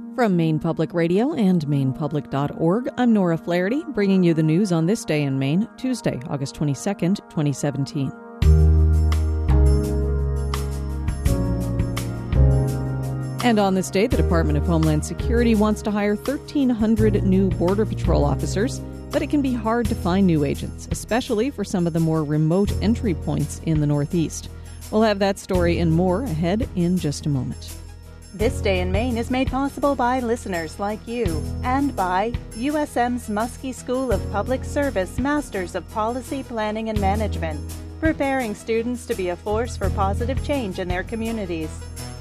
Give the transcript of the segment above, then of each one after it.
From Maine Public Radio and MainePublic.org, I'm Nora Flaherty, bringing you the news on this day in Maine, Tuesday, August 22nd, 2017. And on this day, the Department of Homeland Security wants to hire 1,300 new Border Patrol officers, but it can be hard to find new agents, especially for some of the more remote entry points in the Northeast. We'll have that story and more ahead in just a moment. This Day in Maine is made possible by listeners like you and by USM's Muskie School of Public Service Masters of Policy, Planning and Management, preparing students to be a force for positive change in their communities.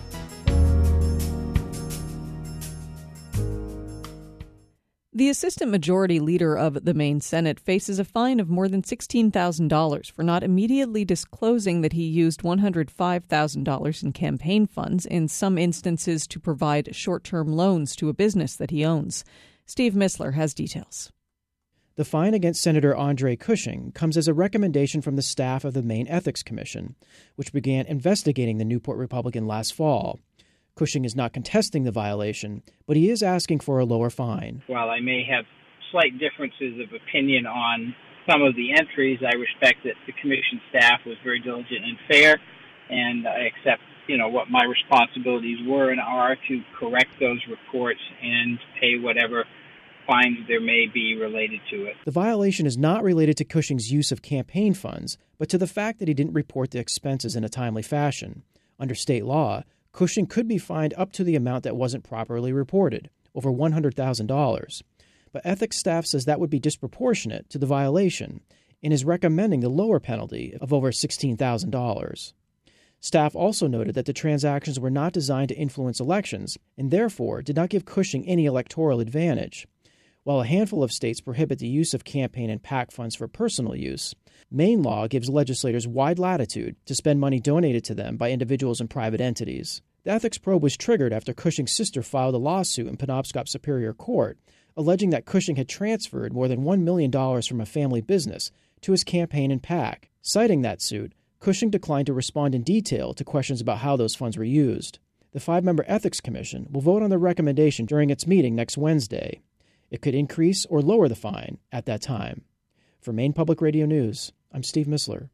The Assistant Majority Leader of the Maine Senate faces a fine of more than $16,000 for not immediately disclosing that he used $105,000 in campaign funds in some instances to provide short-term loans to a business that he owns. Steve Missler has details. The fine against Senator Andre Cushing comes as a recommendation from the staff of the Maine Ethics Commission, which began investigating the Newport Republican last fall. Cushing is not contesting the violation, but he is asking for a lower fine. While I may have slight differences of opinion on some of the entries, I respect that the commission staff was very diligent and fair, and I accept, what my responsibilities were and are to correct those reports and pay whatever fines there may be related to it. The violation is not related to Cushing's use of campaign funds, but to the fact that he didn't report the expenses in a timely fashion. Under state law, Cushing could be fined up to the amount that wasn't properly reported, over $100,000. But ethics staff says that would be disproportionate to the violation and is recommending the lower penalty of over $16,000. Staff also noted that the transactions were not designed to influence elections and therefore did not give Cushing any electoral advantage. While a handful of states prohibit the use of campaign and PAC funds for personal use, Maine law gives legislators wide latitude to spend money donated to them by individuals and private entities. The ethics probe was triggered after Cushing's sister filed a lawsuit in Penobscot Superior Court, alleging that Cushing had transferred more than $1 million from a family business to his campaign and PAC. Citing that suit, Cushing declined to respond in detail to questions about how those funds were used. The 5-member Ethics Commission will vote on the recommendation during its meeting next Wednesday. It could increase or lower the fine at that time. For Maine Public Radio News, I'm Steve Missler.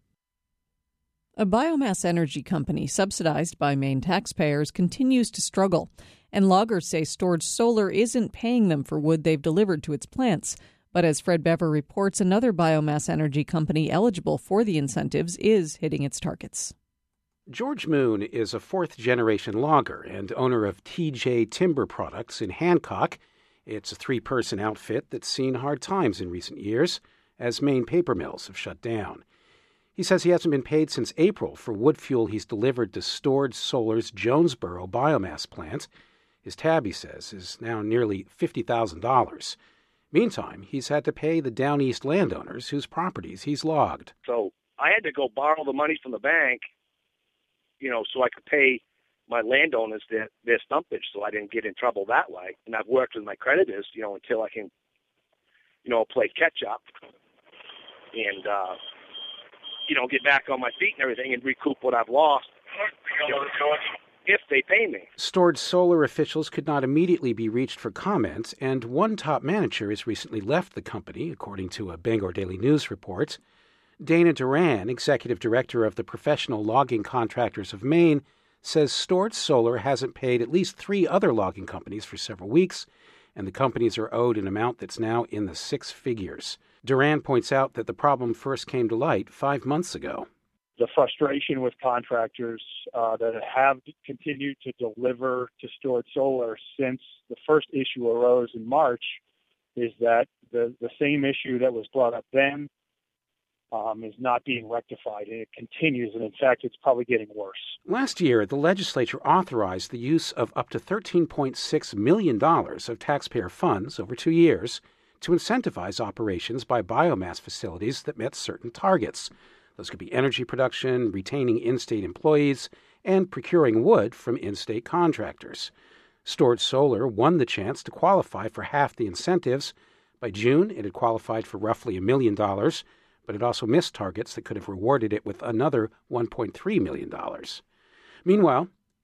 A biomass energy company subsidized by Maine taxpayers continues to struggle, and loggers say Stored Solar isn't paying them for wood they've delivered to its plants. But as Fred Bever reports, another biomass energy company eligible for the incentives is hitting its targets. George Moon is a fourth-generation logger and owner of TJ Timber Products in Hancock. It's a 3-person outfit that's seen hard times in recent years as Maine paper mills have shut down. He says he hasn't been paid since April for wood fuel he's delivered to Stored Solar's Jonesboro biomass plant. His tab, he says, is now nearly $50,000. Meantime, he's had to pay the Down East landowners whose properties he's logged. So I had to go borrow the money from the bank, so I could pay my landowners their stumpage, so I didn't get in trouble that way. And I've worked with my creditors, until I can, play catch up and, get back on my feet and everything and recoup what I've lost, if they pay me. Stored Solar officials could not immediately be reached for comment, and one top manager has recently left the company, according to a Bangor Daily News report. Dana Duran, executive director of the Professional Logging Contractors of Maine, says Stored Solar hasn't paid at least 3 other logging companies for several weeks, and the companies are owed an amount that's now in the 6 figures. Duran points out that the problem first came to light 5 months ago. The frustration with contractors that have continued to deliver to Stored Solar since the first issue arose in March is that the same issue that was brought up then is not being rectified, and it continues, and in fact, it's probably getting worse. Last year, the legislature authorized the use of up to $13.6 million of taxpayer funds over 2 years to incentivize operations by biomass facilities that met certain targets. Those could be energy production, retaining in-state employees, and procuring wood from in-state contractors. Stored Solar won the chance to qualify for half the incentives. By June, it had qualified for roughly $1 million, but it also missed targets that could have rewarded it with another $1.3 million. Meanwhile,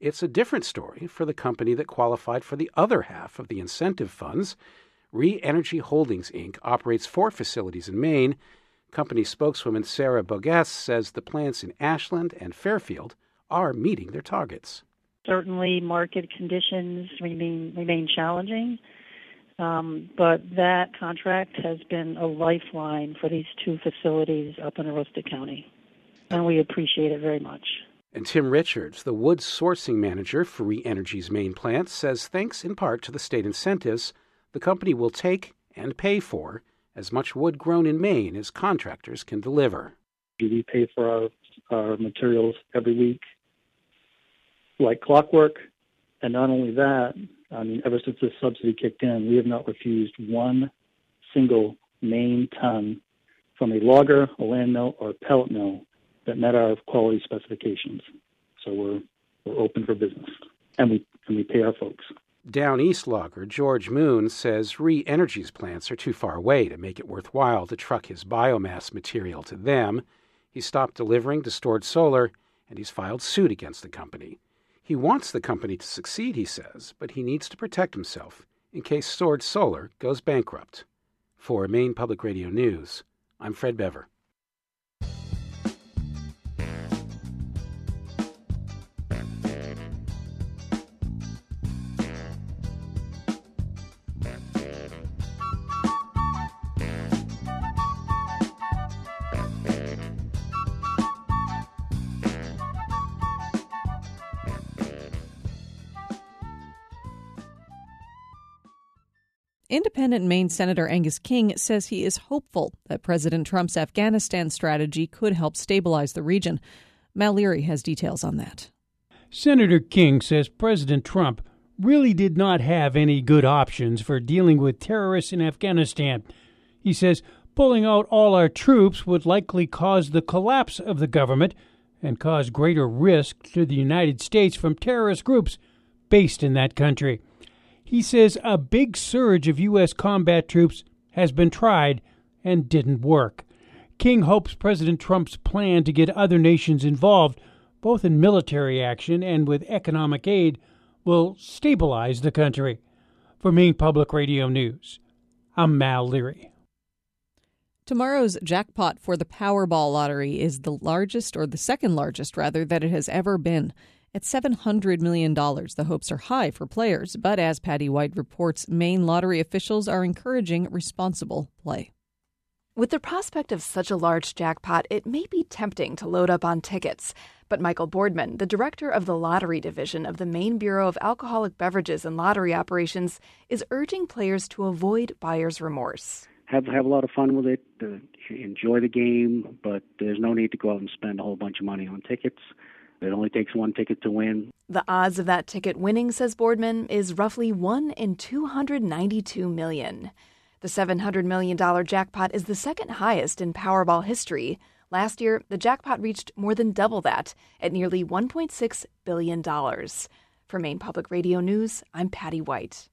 It's a different story for the company that qualified for the other half of the incentive funds. Re-Energy Holdings, Inc. operates 4 facilities in Maine. Company spokeswoman Sarah Bogues says the plants in Ashland and Fairfield are meeting their targets. Certainly, market conditions remain challenging, but that contract has been a lifeline for these 2 facilities up in Aroostook County, and we appreciate it very much. And Tim Richards, the wood sourcing manager for Re-Energy's Maine plant, says thanks in part to the state incentives, the company will take and pay for as much wood grown in Maine as contractors can deliver. We pay for our materials every week like clockwork, and not only that, ever since this subsidy kicked in, we have not refused one single Maine ton from a logger, a land mill, or a pellet mill that met our quality specifications. So we're open for business, and we pay our folks. Down East logger George Moon says Re-Energy's plants are too far away to make it worthwhile to truck his biomass material to them. He stopped delivering to Stored Solar, and he's filed suit against the company. He wants the company to succeed, he says, but he needs to protect himself in case Stored Solar goes bankrupt. For Maine Public Radio News, I'm Fred Bever. Independent Maine Senator Angus King says he is hopeful that President Trump's Afghanistan strategy could help stabilize the region. Mal Leary has details on that. Senator King says President Trump really did not have any good options for dealing with terrorists in Afghanistan. He says pulling out all our troops would likely cause the collapse of the government and cause greater risk to the United States from terrorist groups based in that country. He says a big surge of U.S. combat troops has been tried and didn't work. King hopes President Trump's plan to get other nations involved, both in military action and with economic aid, will stabilize the country. For Maine Public Radio News, I'm Mal Leary. Tomorrow's jackpot for the Powerball lottery is the largest, or the second largest, rather, that it has ever been. At $700 million, the hopes are high for players, but as Patty White reports, Maine lottery officials are encouraging responsible play. With the prospect of such a large jackpot, it may be tempting to load up on tickets. But Michael Boardman, the director of the lottery division of the Maine Bureau of Alcoholic Beverages and Lottery Operations, is urging players to avoid buyer's remorse. Have a lot of fun with it, enjoy the game, but there's no need to go out and spend a whole bunch of money on tickets. It only takes one ticket to win. The odds of that ticket winning, says Boardman, is roughly 1 in 292 million. The $700 million jackpot is the second highest in Powerball history. Last year, the jackpot reached more than double that, at nearly $1.6 billion. For Maine Public Radio News, I'm Patty White.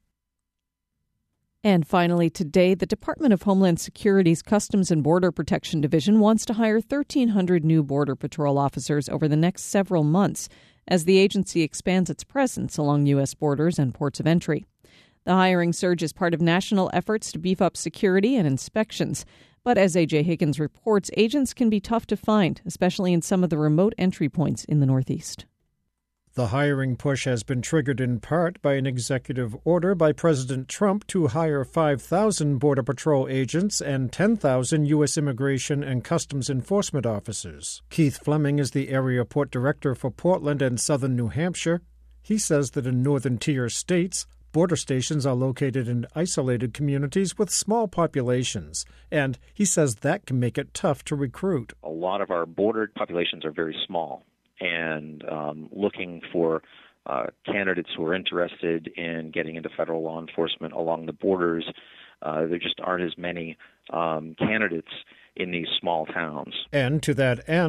And finally, today, the Department of Homeland Security's Customs and Border Protection Division wants to hire 1,300 new Border Patrol officers over the next several months as the agency expands its presence along U.S. borders and ports of entry. The hiring surge is part of national efforts to beef up security and inspections. But as A.J. Higgins reports, agents can be tough to find, especially in some of the remote entry points in the Northeast. The hiring push has been triggered in part by an executive order by President Trump to hire 5,000 Border Patrol agents and 10,000 U.S. Immigration and Customs Enforcement officers. Keith Fleming is the area port director for Portland and southern New Hampshire. He says that in northern tier states, border stations are located in isolated communities with small populations, and he says that can make it tough to recruit. A lot of our border populations are very small. And looking for candidates who are interested in getting into federal law enforcement along the borders. There just aren't as many candidates in these small towns. And to that end,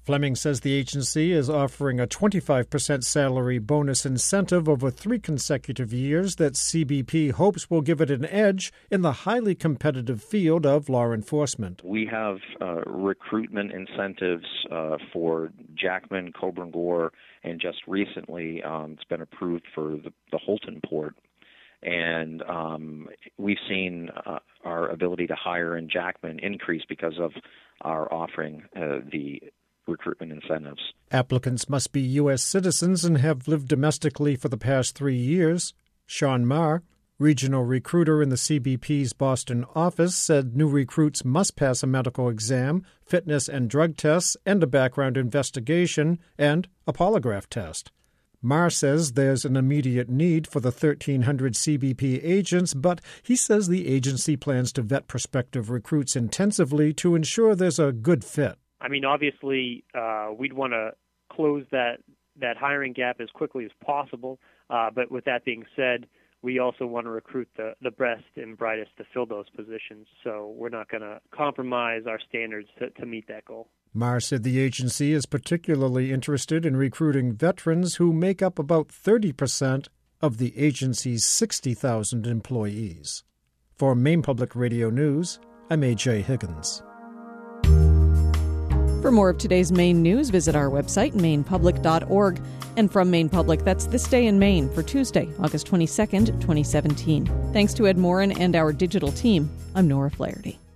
Fleming says the agency is offering a 25% salary bonus incentive over 3 consecutive years that CBP hopes will give it an edge in the highly competitive field of law enforcement. We have recruitment incentives for Jackman, Coburn Gore, and just recently it's been approved for the Holton Port. And we've seen our ability to hire in Jackman increase because of our offering the recruitment incentives. Applicants must be U.S. citizens and have lived domestically for the past 3 years. Sean Marr, regional recruiter in the CBP's Boston office, said new recruits must pass a medical exam, fitness and drug tests, and a background investigation, and a polygraph test. Marr says there's an immediate need for the 1,300 CBP agents, but he says the agency plans to vet prospective recruits intensively to ensure there's a good fit. I mean, obviously, we'd want to close that hiring gap as quickly as possible. But with that being said, we also want to recruit the best and brightest to fill those positions. So we're not going to compromise our standards to meet that goal. Marr said the agency is particularly interested in recruiting veterans who make up about 30% of the agency's 60,000 employees. For Maine Public Radio News, I'm A.J. Higgins. For more of today's Maine news, visit our website, mainepublic.org. And from Maine Public, that's This Day in Maine for Tuesday, August 22nd, 2017. Thanks to Ed Morin and our digital team, I'm Nora Flaherty.